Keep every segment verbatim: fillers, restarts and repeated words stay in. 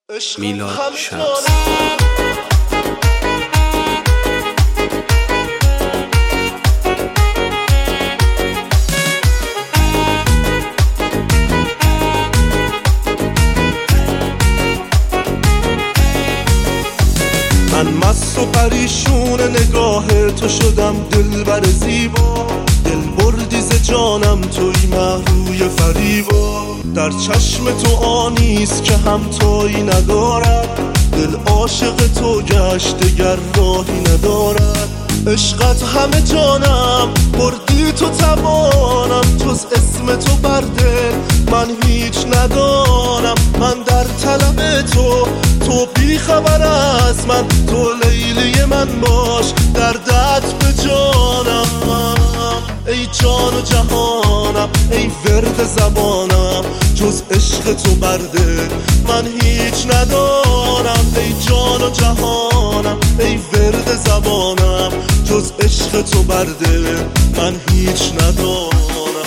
میلاد شمس. من مست و پریشون نگاه تو شدم، دلبر زیبا، دل بردی ز جانم توی محروی فریبا. در چشم تو آنیست که همتایی ندارد، دل عاشق تو گشت دگر راهی ندارد. عشقت همه جانم، بردی تو توانم، جز اسم تو بر دل من هیچ ندانم. من در طلب تو، تو بی خبر از من، تو لیلی من باش، دردت به جانم. ای جان و جهانم، ای ورد زبانم، جز عشق تو بر دل من هیچ ندارم. ای جان و جهانم، ای ورد زبانم، جز عشق تو بر دل من هیچ ندارم.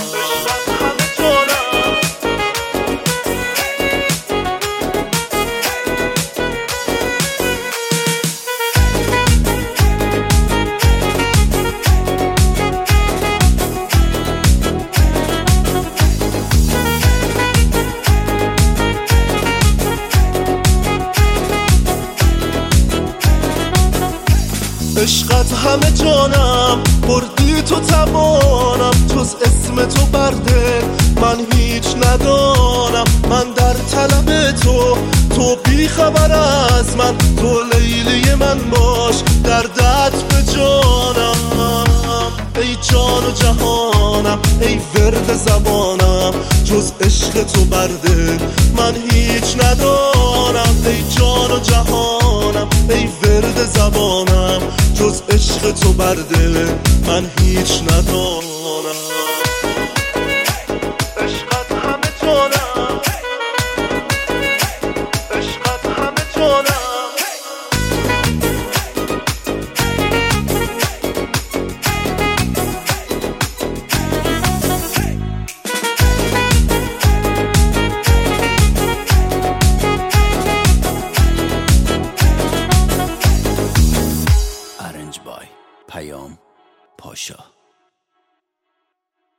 عشقت همه جانم، بردی تو توانم، جز اسم تو بر دل من هیچ ندانم. من در طلب تو، تو بی خبر از من، تو لیلی من باش، دردت به جانم. ای جان و جهانم، ای ورد زبانم، جز عشق تو بر دل من هیچ ندارم. ای جان و جهانم، ای ورد زبانم، جز عشق تو بر دل من هیچ ندارم. عشقت همه جانم، عشقت همه جانم. پیام پاشا.